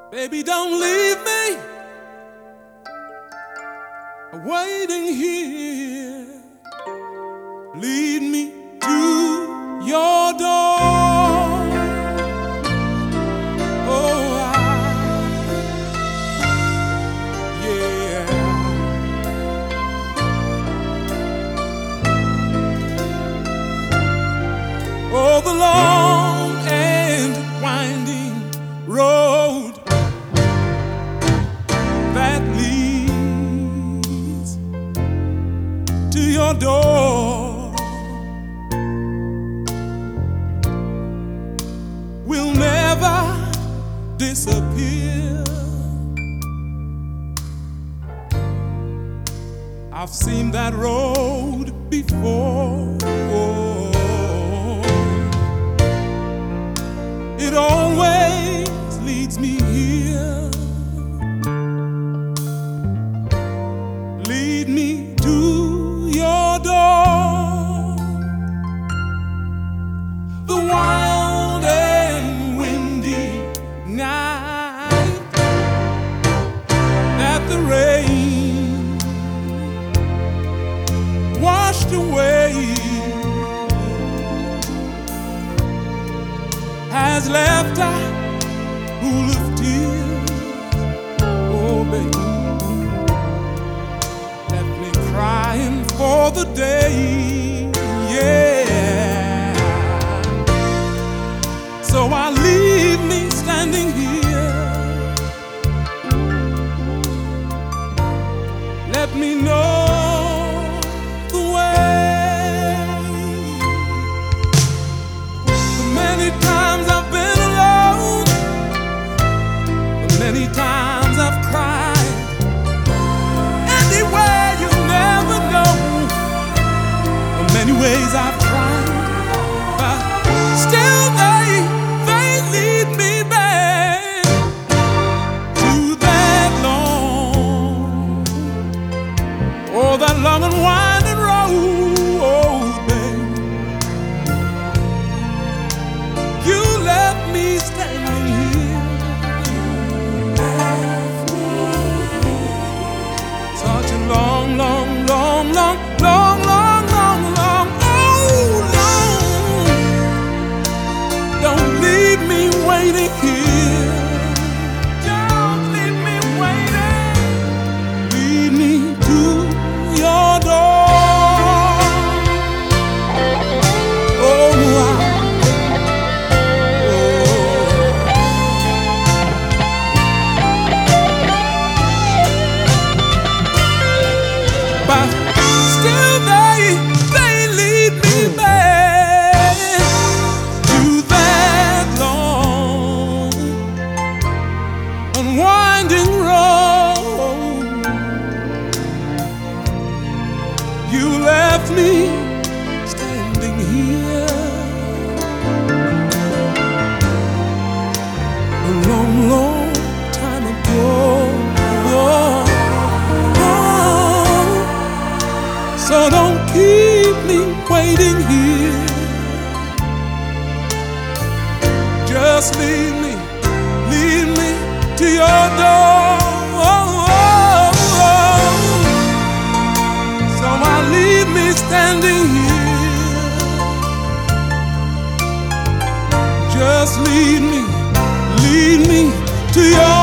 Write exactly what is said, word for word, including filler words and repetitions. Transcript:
Baby, don't leave me waiting here. Lead me to your door. Oh, I, yeah. Oh, the long and winding road that leads to your door will never disappear. I've seen that road before. It always leads me here. Lead me to your door. The wild and windy night that the rain washed away has left a pool of tears. Oh, baby, left me crying for the day. Yeah. So I leave me standing here. Let me know the way. The many times I've been alone, the many times I've cried. Anywhere you never know, the many ways I've tried, but still they they lead me back to that long, oh, that long and winding road, babe. You left me standing here, such a long, long, long, long, long, long, long, long, oh, long. Don't leave me waiting here. Don't leave me waiting. Lead me to your door. Oh, I, but still they, they lead me back to that long and winding road. You left me standing here a long, long time ago. Oh, oh. So don't keep me waiting here. Just lead me, lead me to your door. So I leave me standing here. Just lead me, lead me to your